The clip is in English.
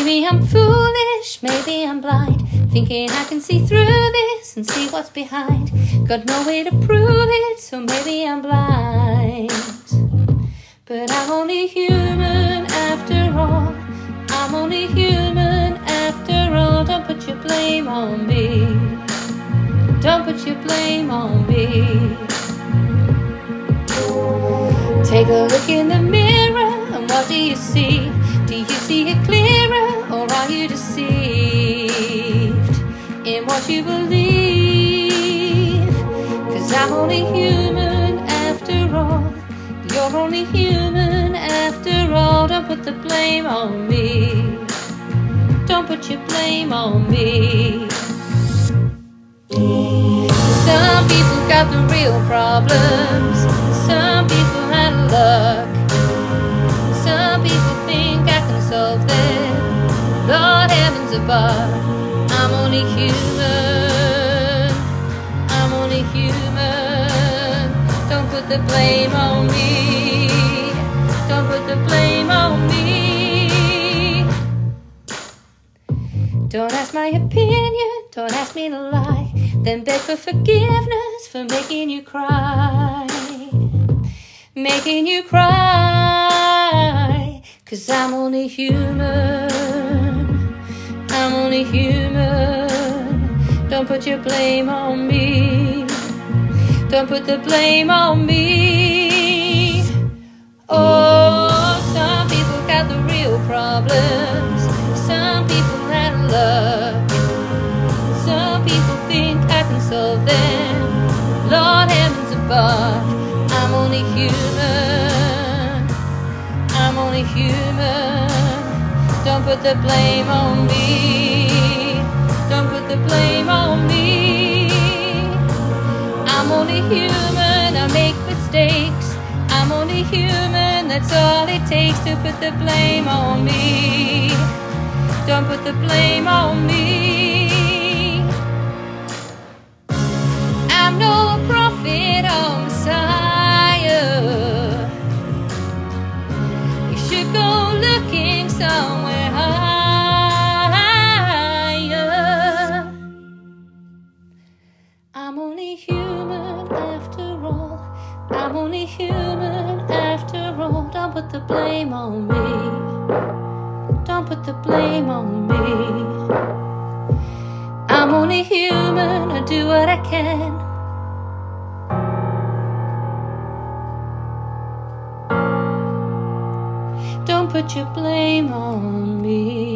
Maybe I'm foolish, maybe I'm blind, thinking I can see through this and see what's behind. Got no way to prove it, so maybe I'm blind. But I'm only human after all. I'm only human after all. Don't put your blame on me. Don't put your blame on me. Take a look in the mirror, and what do you see? Do you see it clearer, or are you deceived in what you believe? 'Cause I'm only human after all. You're only human after all. Don't put the blame on me. Don't put your blame on me. Some people got the real problems. Some people had luck. Some people think I can solve them. Lord heavens above, I'm only human. I'm only human. Don't put the blame on me. Don't put the blame on me. Don't ask my opinion, don't ask me to lie, then beg for forgiveness for making you cry. Making you cry. 'Cause I'm only human. I'm only human. Don't put your blame on me. Don't put the blame on me. Oh, some people got the real problems. Some people had luck. Some people think I can solve them. Lord heavens above, I'm only human. I'm only human. Don't put the blame on me. Don't put the blame on me. I'm only human, I make mistakes. I'm only human, that's all it takes to put the blame on me. Don't put the blame on me. I'm no prophet or Messiah. You should go looking somewhere higher. I'm only human after all. I'm only human after all. Don't put the blame on me. Don't put the blame on me. I'm only human, I do what I can. Don't put your blame on me.